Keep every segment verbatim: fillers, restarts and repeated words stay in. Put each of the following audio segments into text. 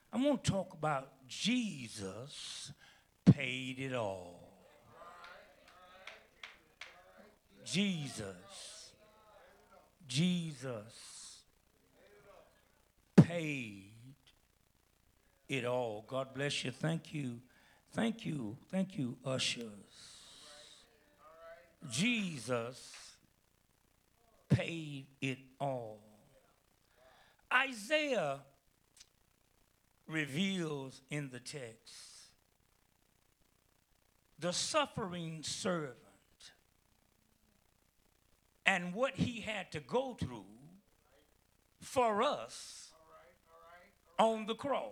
I'm going to talk about Jesus paid it all. Jesus. Jesus paid it all. God bless you. Thank you. Thank you. Thank you, ushers. Jesus paid it all. Isaiah reveals in the text the suffering servant and what he had to go through for us on the cross.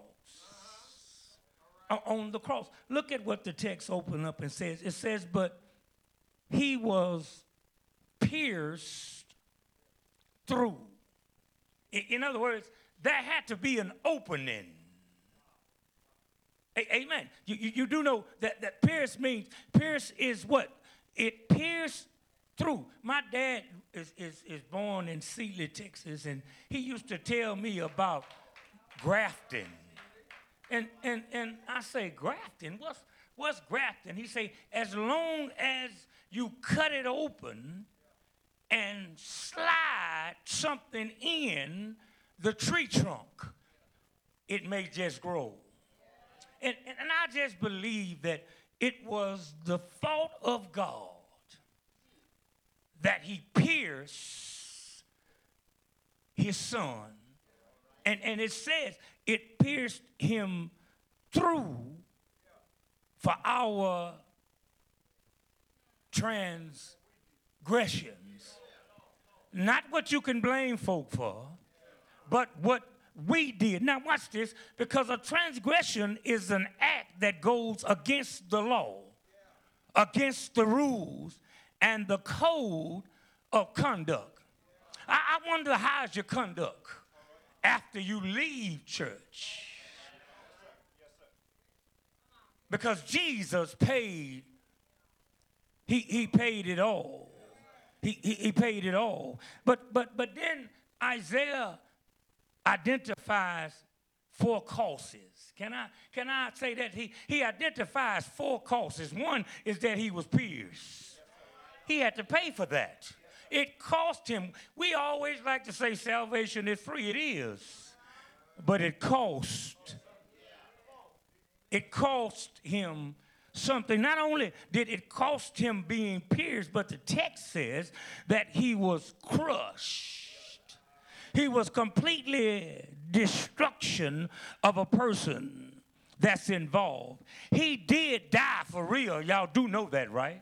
On the cross. Look at what the text opened up and says. It says, but he was pierced through. In other words, there had to be an opening. Amen. You, you, you do know that, that pierce means, pierce is what? It pierced through. My dad is, is, is born in Sealy, Texas, and he used to tell me about grafting. And, and, and I say, grafting? What's, what's grafting? He say, as long as you cut it open and slide something in the tree trunk, it may just grow. And, and, and I just believe that it was the fault of God that he pierced his son. And, and it says it pierced him through for our transgressions. Not what you can blame folk for, but what we did. Now watch this, because a transgression is an act that goes against the law, against the rules and the code of conduct. I, I wonder, how's your conduct after you leave church? Because Jesus paid, he, he paid it all. He, he, he paid it all. But, but, but then Isaiah identifies four causes. Can I, can I say that? He, he identifies four causes. One is that he was pierced. He had to pay for that. It cost him. We always like to say salvation is free. It is. But it cost. It cost him something. Not only did it cost him being pierced, but the text says that he was crushed. He was completely destruction of a person that's involved. He did die for real. Y'all do know that, right?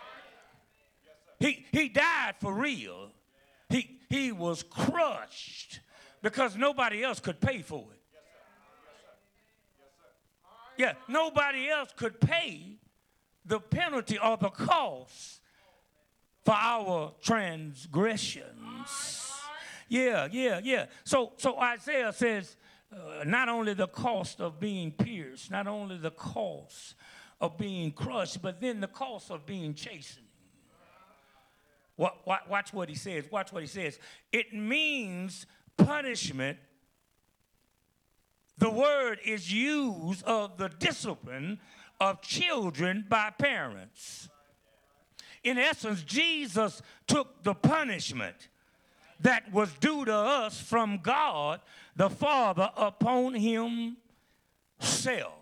He, he died for real. He, he was crushed because nobody else could pay for it. Yeah, nobody else could pay the penalty or the cost for our transgressions. Yeah, yeah, yeah. So, so Isaiah says uh, not only the cost of being pierced, not only the cost of being crushed, but then the cost of being chastened. Watch what he says. Watch what he says. It means punishment. The word is used of the discipline of children by parents. In essence, Jesus took the punishment that was due to us from God the Father upon himself.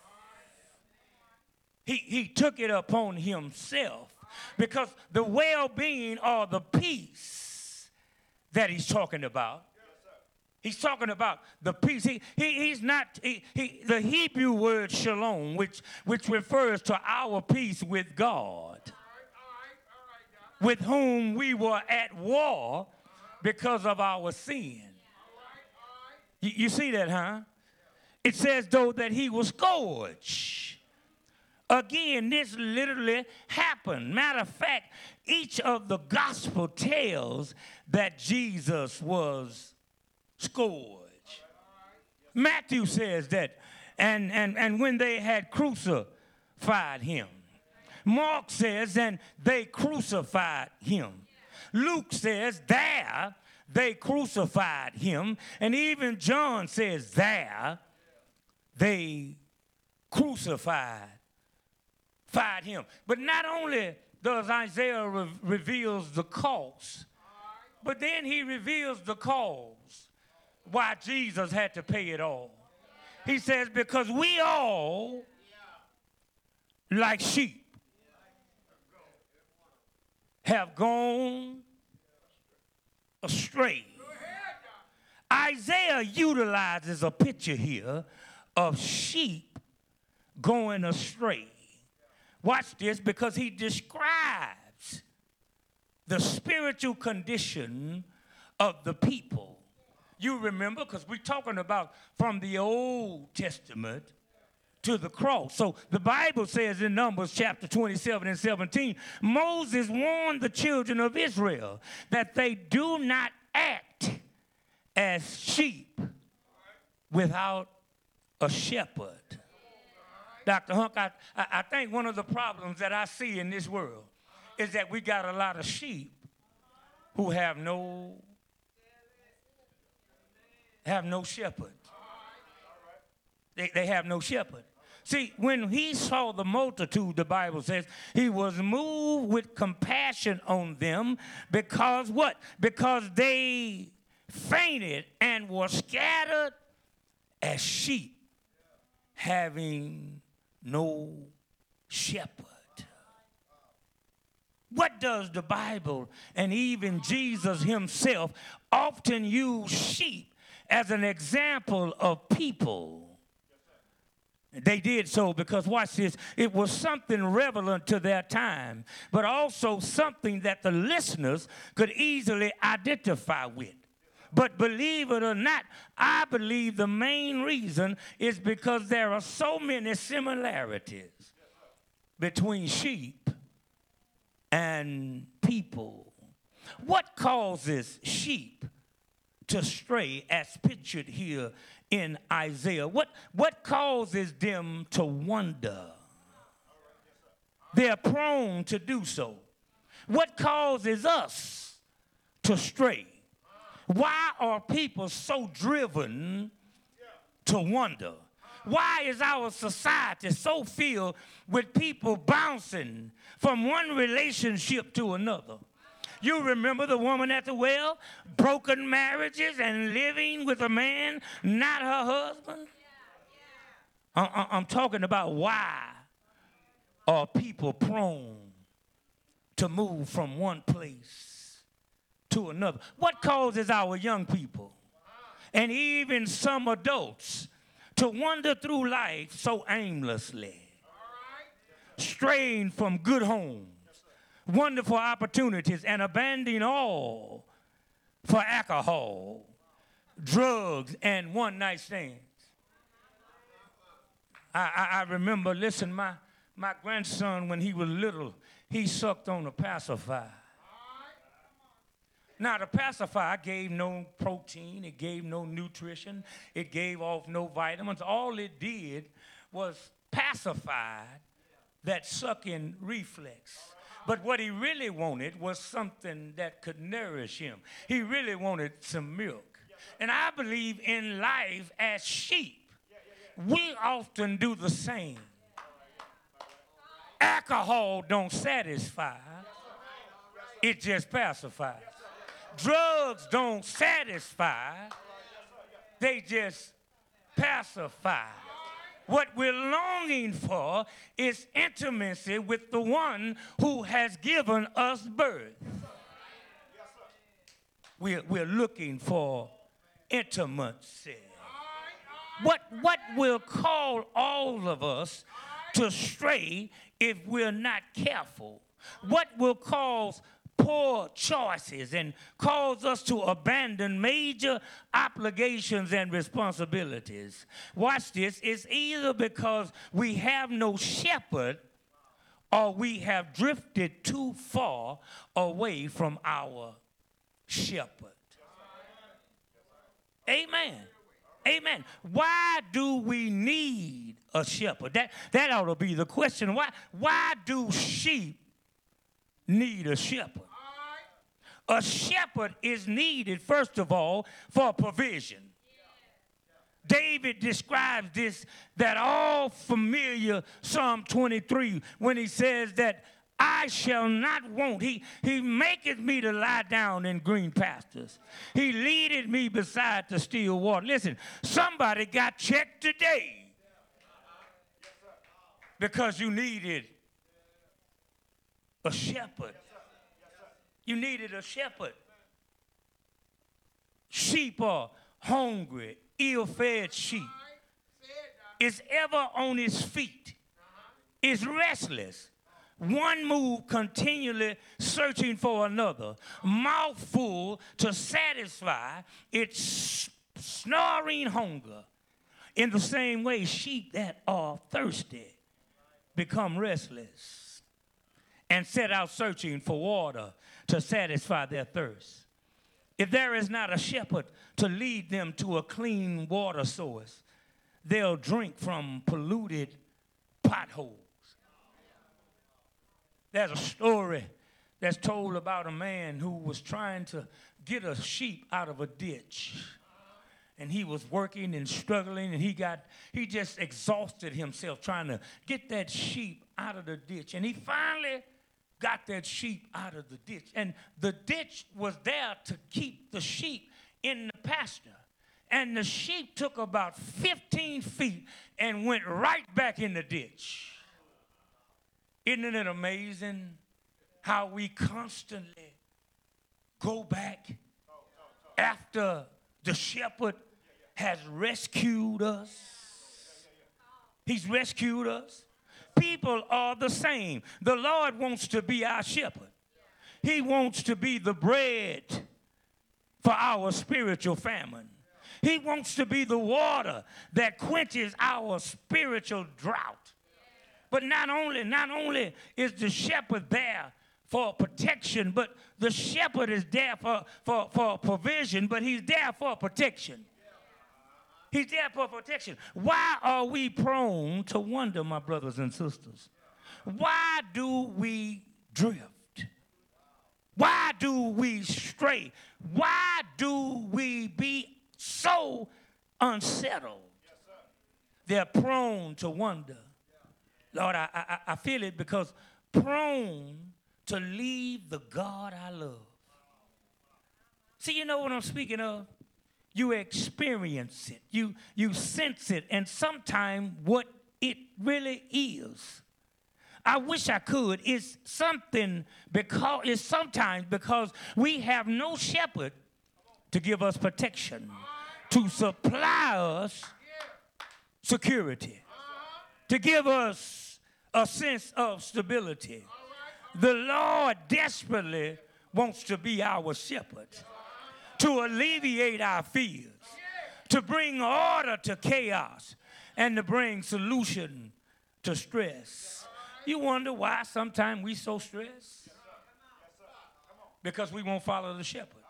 He, he took it upon himself. Because the well-being or the peace that he's talking about, he's talking about the peace. He, he, he's not, he, he, the Hebrew word shalom, which, which refers to our peace with God, with whom we were at war because of our sin. You, you see that, huh? It says, though, that he was scourged. Again, this literally happened. Matter of fact, each of the gospel tells that Jesus was scourged. Matthew says that, and, and, and when they had crucified him. Mark says, and they crucified him. Luke says, there they crucified him. And even John says, there they crucified fired him. But not only does Isaiah re- reveals the cause, but then he reveals the cause why Jesus had to pay it all. He says, because we all, like sheep, have gone astray. Isaiah utilizes a picture here of sheep going astray. Watch this, because he describes the spiritual condition of the people. You remember, because we're talking about from the Old Testament to the cross. So the Bible says in Numbers chapter twenty-seven and seventeen, Moses warned the children of Israel that they do not act as sheep without a shepherd. Doctor Hunk, I, I think one of the problems that I see in this world is that we got a lot of sheep who have no have no shepherd. They, they have no shepherd. See, when he saw the multitude, the Bible says, he was moved with compassion on them because what? Because they fainted and were scattered as sheep having no shepherd. What does the Bible and even Jesus himself often use sheep as an example of people? They did so because, watch this, it was something relevant to their time, but also something that the listeners could easily identify with. But believe it or not, I believe the main reason is because there are so many similarities between sheep and people. What causes sheep to stray as pictured here in Isaiah? What, what causes them to wander? They're prone to do so. What causes us to stray? Why are people so driven to wander? Why is our society so filled with people bouncing from one relationship to another? You remember the woman at the well, broken marriages and living with a man, not her husband? I- I'm talking about why are people prone to move from one place to another? What causes our young people and even some adults to wander through life so aimlessly, straying from good homes, wonderful opportunities, and abandoning all for alcohol, drugs, and one-night stands? I, I, I remember, listen, my, my grandson, when he was little, he sucked on a pacifier. Now, the pacifier gave no protein, it gave no nutrition, it gave off no vitamins. All it did was pacify that sucking reflex. But what he really wanted was something that could nourish him. He really wanted some milk. And I believe in life as sheep, we often do the same. Alcohol don't satisfy, it just pacifies. Drugs don't satisfy, they just pacify. What we're longing for is intimacy with the one who has given us birth. We're, we're looking for intimacy. What, what will call all of us to stray if we're not careful? What will cause poor choices and cause us to abandon major obligations and responsibilities? Watch this. It's either because we have no shepherd or we have drifted too far away from our shepherd. Amen. Amen. Why do we need a shepherd? That, that ought to be the question. Why, why do sheep need a shepherd? A shepherd is needed, first of all, for provision. David describes this, that all familiar Psalm twenty-three, when he says that I shall not want. He, he maketh me to lie down in green pastures. He leadeth me beside the still water. Listen, somebody got checked today because you needed a shepherd. You needed a shepherd. Sheep are hungry, ill-fed sheep. Is ever on its feet. Is restless. One move continually searching for another. Mouthful to satisfy its snoring hunger. In the same way, sheep that are thirsty become restless and set out searching for water to satisfy their thirst. If there is not a shepherd to lead them to a clean water source, they'll drink from polluted potholes. There's a story that's told about a man who was trying to get a sheep out of a ditch. And he was working and struggling, and he got, he just exhausted himself trying to get that sheep out of the ditch. And he finally got that sheep out of the ditch. And the ditch was there to keep the sheep in the pasture. And the sheep took about fifteen feet and went right back in the ditch. Isn't it amazing how we constantly go back after the shepherd has rescued us? He's rescued us. People are the same. The Lord wants to be our shepherd. He wants to be the bread for our spiritual famine. He wants to be the water that quenches our spiritual drought. But not only, not only is the shepherd there for protection, but the shepherd is there for, for, for provision, but he's there for protection. He's there for protection. Why are we prone to wonder, my brothers and sisters? Why do we drift? Why do we stray? Why do we be so unsettled? They're prone to wonder. Lord, I, I, I feel it because prone to leave the God I love. See, you know what I'm speaking of? You experience it. You, you sense it. And sometimes what it really is. I wish I could. It's something because it's sometimes because we have no shepherd to give us protection, to supply us security, to give us a sense of stability. The Lord desperately wants to be our shepherd, to alleviate our fears, to bring order to chaos, and to bring solution to stress. You wonder why sometimes we so stressed? Because we won't follow the shepherd.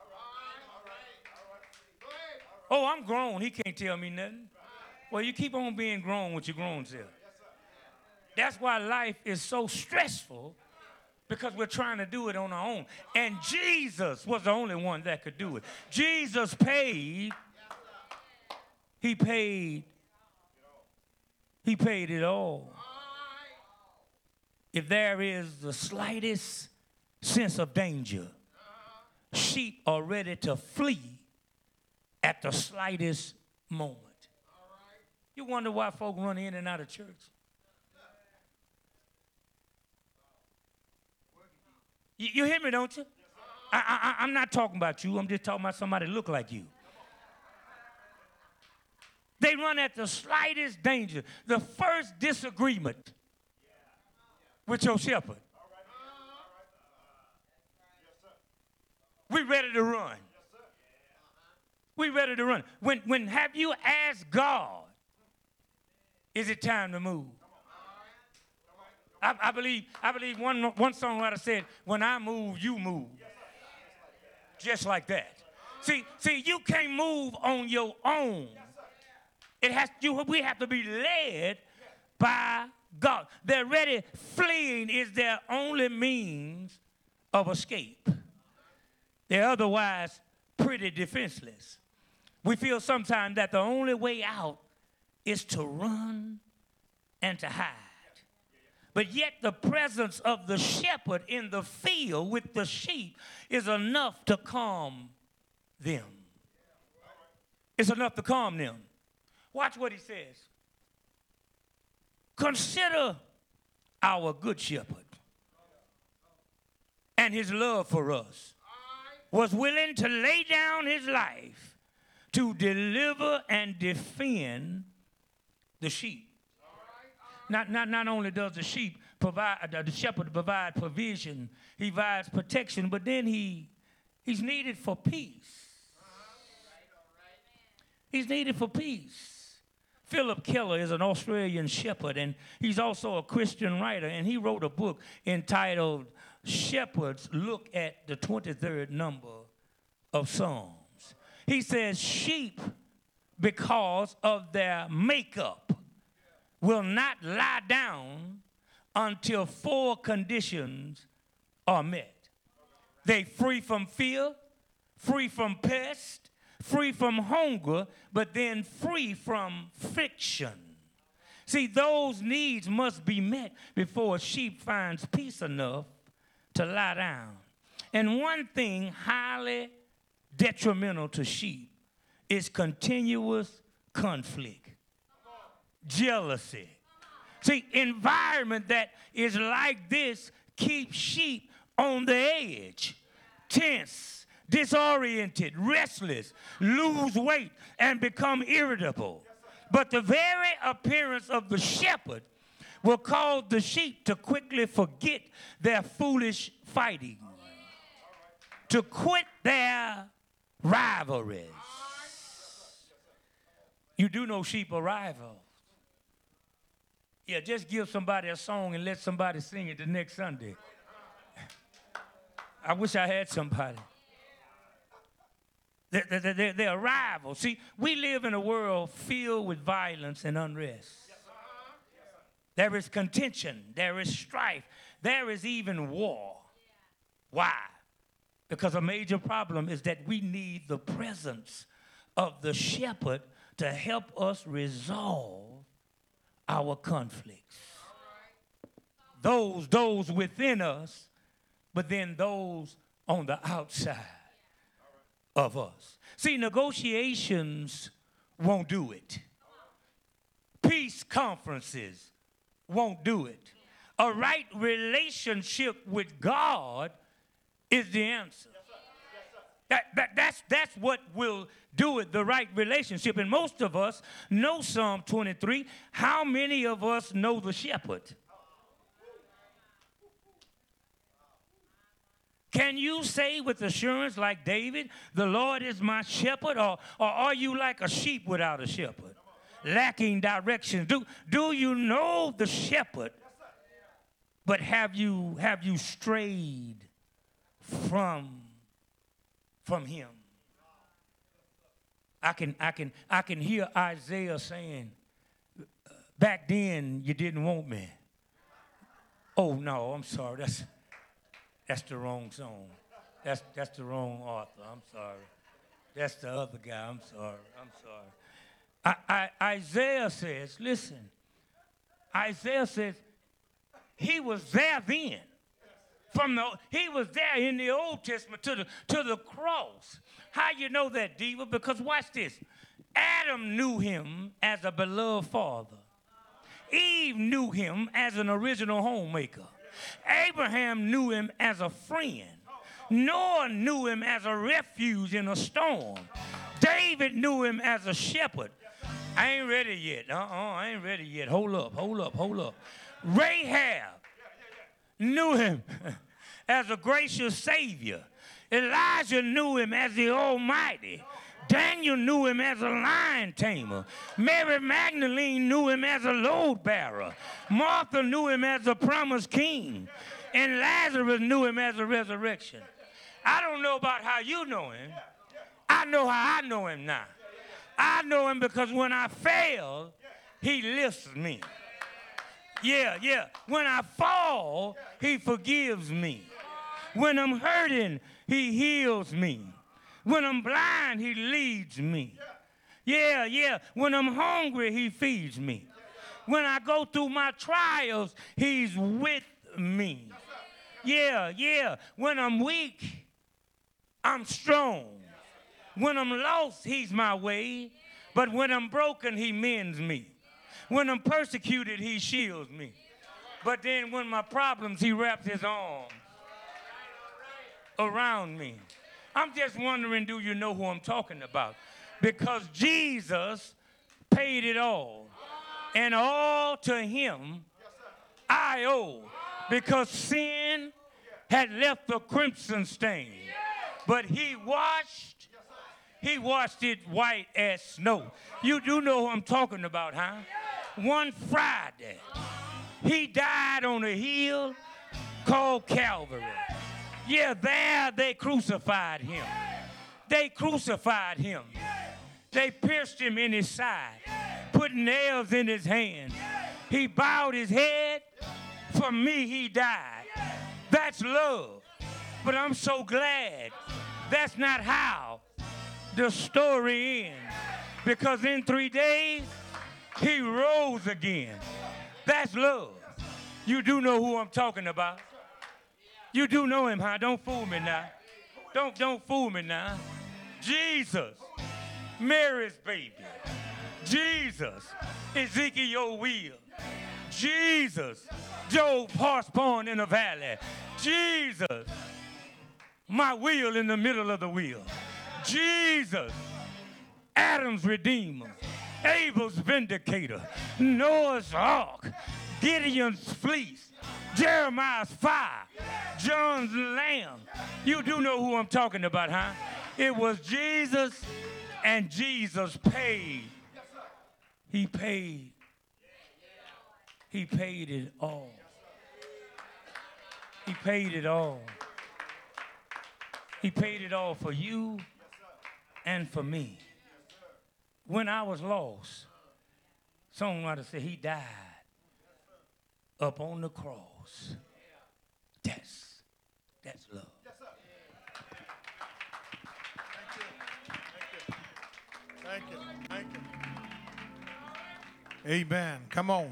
Oh, I'm grown. He can't tell me nothing. Well, you keep on being grown with your grown self. That's why life is so stressful, because we're trying to do it on our own. And Jesus was the only one that could do it. Jesus paid. He paid. He paid it all. If there is the slightest sense of danger, sheep are ready to flee at the slightest moment. You wonder why folk run in and out of church? You, you hear me, don't you? I, I, I'm not talking about you. I'm just talking about somebody that look like you. They run at the slightest danger, the first disagreement with your shepherd. We ready to run. We ready to run. When, when have you asked God, is it time to move? I, I believe, I believe one, one songwriter said, when I move, you move. Just like that. See, see, you can't move on your own. It has you, we have to be led by God. They're ready. Fleeing is their only means of escape. They're otherwise pretty defenseless. We feel sometimes that the only way out is to run and to hide. But yet the presence of the shepherd in the field with the sheep is enough to calm them. It's enough to calm them. Watch what he says. Consider our good shepherd and his love for us was willing to lay down his life to deliver and defend the sheep. Not, not, not only does the sheep provide, the shepherd provide provision, he provides protection, but then he, he's needed for peace. He's needed for peace. Philip Keller is an Australian shepherd, and he's also a Christian writer, and he wrote a book entitled Shepherds Look at the twenty-third Number of Psalms. He says sheep, because of their makeup, will not lie down until four conditions are met. They free from fear, free from pest, free from hunger, but then free from friction. See, those needs must be met before a sheep finds peace enough to lie down. And one thing highly detrimental to sheep is continuous conflict, jealousy. See, environment that is like this keeps sheep on the edge, tense, disoriented, restless, lose weight, and become irritable. But the very appearance of the shepherd will cause the sheep to quickly forget their foolish fighting, to quit their rivalries. You do know sheep are rivals. Yeah, just give somebody a song and let somebody sing it the next Sunday. I wish I had somebody. They're, they're, they're, they're rivals. See, we live in a world filled with violence and unrest. There is contention. There is strife. There is even war. Why? Because a major problem is that we need the presence of the shepherd to help us resolve our conflicts. Those, those within us, but then those on the outside of us. See, negotiations won't do it. Peace conferences won't do it. A right relationship with God is the answer. That, that, that's, that's what will do it, the right relationship. And most of us know Psalm twenty-three. How many of us know the shepherd? Can you say with assurance like David, the Lord is my shepherd? Or, or are you like a sheep without a shepherd, lacking direction? Do, do you know the shepherd, but have you, have you strayed from, from him? I can, I can, I can hear Isaiah saying, back then you didn't want me. Oh, no, I'm sorry. That's, that's the wrong song. That's, that's the wrong author. I'm sorry. That's the other guy. I'm sorry. I'm sorry. I, I, Isaiah says, listen, Isaiah says he was there then. From the, he was there in the Old Testament to the, to the cross. How you know that, Diva? Because watch this. Adam knew him as a beloved father. Eve knew him as an original homemaker. Abraham knew him as a friend. Noah knew him as a refuge in a storm. David knew him as a shepherd. I ain't ready yet. Uh-uh, I ain't ready yet. Hold up, hold up, hold up. Rahab knew him as a gracious Savior. Elijah knew him as the Almighty. Daniel knew him as a lion tamer. Mary Magdalene knew him as a load bearer. Martha knew him as a promised king. And Lazarus knew him as a resurrection. I don't know about how you know him. I know how I know him now. I know him because when I fail, he lifts me. Yeah, yeah. When I fall, he forgives me. When I'm hurting, he heals me. When I'm blind, he leads me. Yeah, yeah. When I'm hungry, he feeds me. When I go through my trials, he's with me. Yeah, yeah. When I'm weak, I'm strong. When I'm lost, he's my way. But when I'm broken, he mends me. When I'm persecuted, he shields me. But then when my problems, he wraps his arms around me. I'm just wondering, do you know who I'm talking about? Because Jesus paid it all. And all to him I owe. Because sin had left a crimson stain. But he washed, he washed it white as snow. You do know who I'm talking about, huh? One Friday, he died on a hill called Calvary. Yeah, there they crucified him. They crucified him. They pierced him in his side, put nails in his hand. He bowed his head. For me, he died. That's love. But I'm so glad that's not how the story ends. Because in three days, he rose again. That's love. You do know who I'm talking about. You do know him, huh? Don't fool me now. Don't, don't fool me now. Jesus, Mary's baby. Jesus, Ezekiel will. Jesus, Job horseborn in the valley. Jesus, my wheel in the middle of the wheel. Jesus, Adam's redeemer. Abel's vindicator. Noah's ark. Gideon's fleece. Jeremiah's fire. John's lamb. You do know who I'm talking about, huh? It was Jesus, and Jesus paid. He paid. He paid it all. He paid it all. He paid it all for you and for me. When I was lost, songwriter said he died up on the cross. That's, that's love. Thank you. Thank you. Amen. Come on.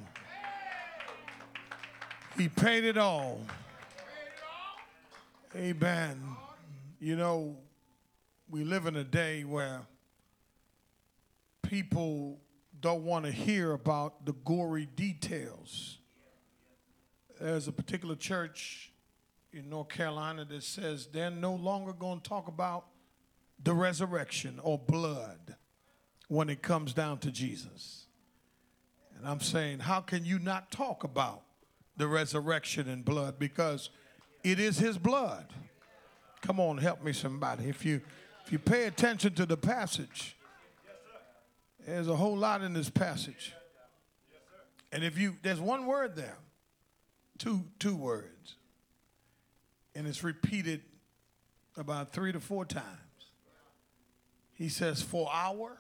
He paid it all. Amen. You know, we live in a day where people don't want to hear about the gory details. There's a particular church in North Carolina that says they're no longer going to talk about the resurrection or blood when it comes down to Jesus. And I'm saying, how can you not talk about the resurrection and blood? Because it is his blood. Come on, help me somebody. If you if you pay attention to the passage, there's a whole lot in this passage. And if you, there's one word there, two two words, and it's repeated about three to four times. He says, for our,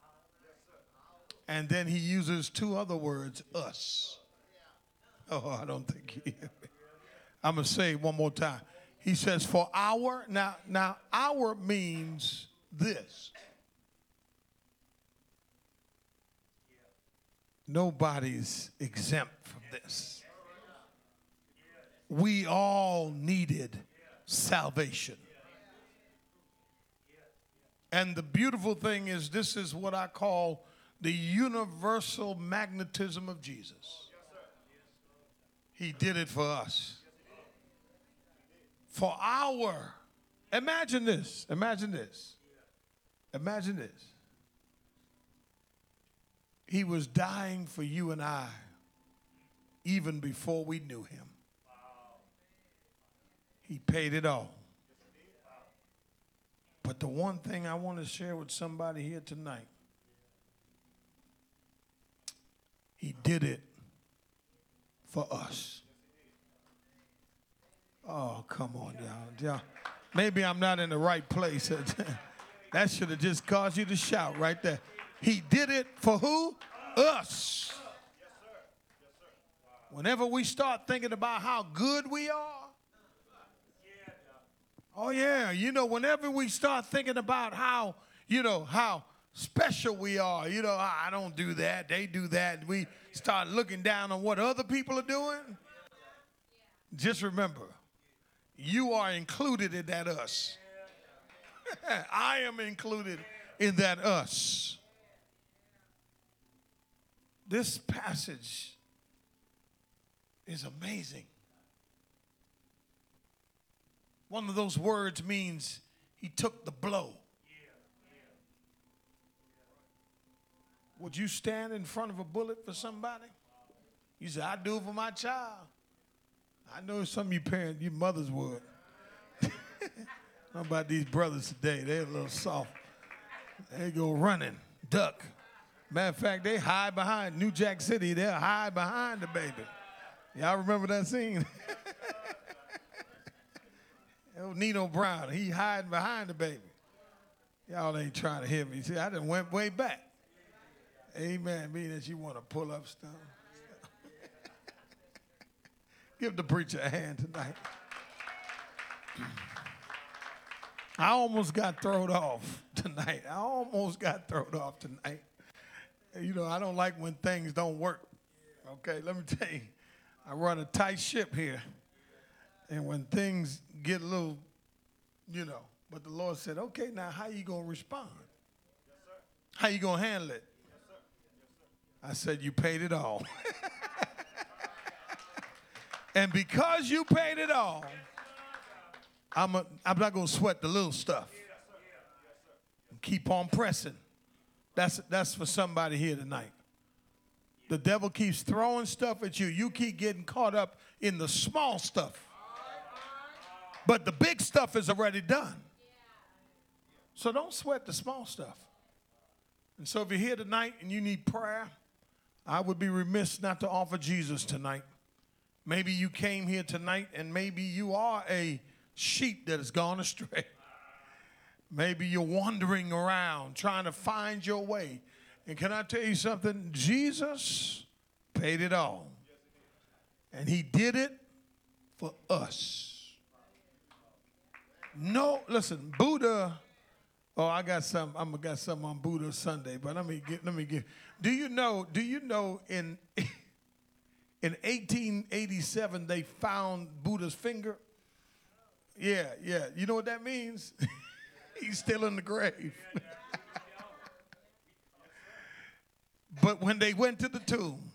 and then he uses two other words, us. Oh, I don't think he, I'm going to say it one more time. He says, for our, now, now, our means this. Nobody's exempt from this. We all needed salvation. And the beautiful thing is, this is what I call the universal magnetism of Jesus. He did it for us. For our, imagine this, imagine this, imagine this. He was dying for you and I even before we knew him. He paid it all. But the one thing I want to share with somebody here tonight, he did it for us. Oh, come on, y'all. y'all. Maybe I'm not in the right place. That should have just caused you to shout right there. He did it for who? Us. Whenever we start thinking about how good we are, oh yeah, you know, whenever we start thinking about how, you know, how special we are. You know, I don't do that. They do that. We start looking down on what other people are doing. Just remember, you are included in that us. I am included in that us. This passage is amazing. One of those words means he took the blow. Would you stand in front of a bullet for somebody? You say, I do it for my child. I know some of you parents, you mothers would. How about these brothers today? They're a little soft. They go running, duck. Matter of fact, they hide behind New Jack City. They'll hide behind the baby. Y'all remember that scene? Nino Brown, he hiding behind the baby. Y'all ain't trying to hear me. See, I done went way back. Amen. Meaning that you want to pull up stuff. Give the preacher a hand tonight. I almost got thrown off tonight. I almost got thrown off tonight. You know, I don't like when things don't work. Okay, let me tell you, I run a tight ship here. And when things get a little, you know, but the Lord said, okay, now how you going to respond? Yes, sir. How you going to handle it? Yes, sir. Yes, sir. I said, you paid it all. And because you paid it all, I'm, a, I'm not going to sweat the little stuff. Keep on pressing. That's, that's for somebody here tonight. The devil keeps throwing stuff at you. You keep getting caught up in the small stuff. But the big stuff is already done. So don't sweat the small stuff. And so if you're here tonight and you need prayer, I would be remiss not to offer Jesus tonight. Maybe you came here tonight and maybe you are a sheep that has gone astray. Maybe you're wandering around trying to find your way. And can I tell you something? Jesus paid it all. And he did it for us. No, listen, Buddha, oh, I got some, I'm got something on Buddha Sunday, but let me get, let me get, do you know, do you know in, in eighteen eighty-seven they found Buddha's finger? Yeah, yeah, you know what that means? He's still in the grave. But when they went to the tomb,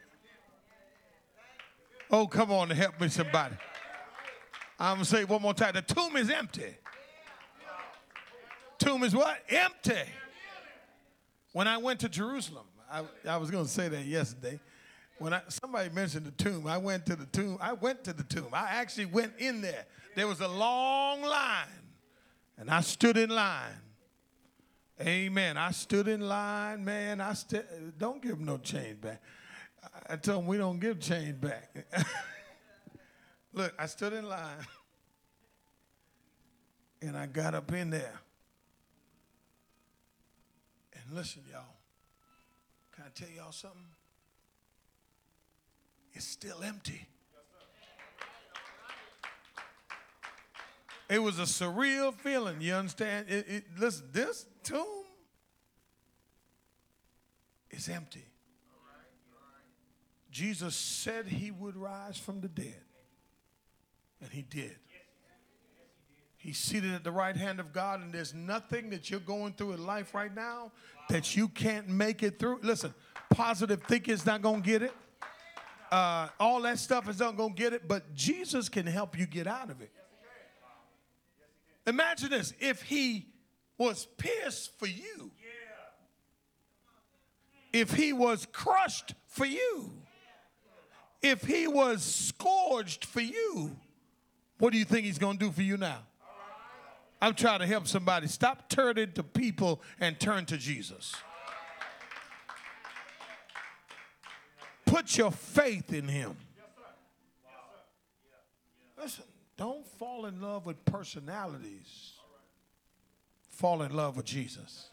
oh, come on and help me somebody. I'm going to say it one more time. The tomb is empty. Tomb is what? Empty. When I went to Jerusalem, I, I was going to say that yesterday. When I, somebody mentioned the tomb, I went to the tomb. I went to the tomb. I actually went in there. There was a long line, and I stood in line. Amen. I stood in line, man. I st- Don't give them no change back. I, I told them we don't give change back. Look, I stood in line, and I got up in there. And listen, y'all, can I tell y'all something? It's still empty. It was a surreal feeling, you understand? It, it, listen, this tomb is empty. Jesus said he would rise from the dead. And he did. He's seated at the right hand of God, and there's nothing that you're going through in life right now that you can't make it through. Listen, positive thinking is not going to get it. Uh, all that stuff is not going to get it, but Jesus can help you get out of it. Imagine this. If he was pierced for you, if he was crushed for you, if he was scourged for you, what do you think he's going to do for you now? I'm trying to help somebody. Stop turning to people and turn to Jesus. Put your faith in him. Listen, don't fall in love with personalities. Fall in love with Jesus.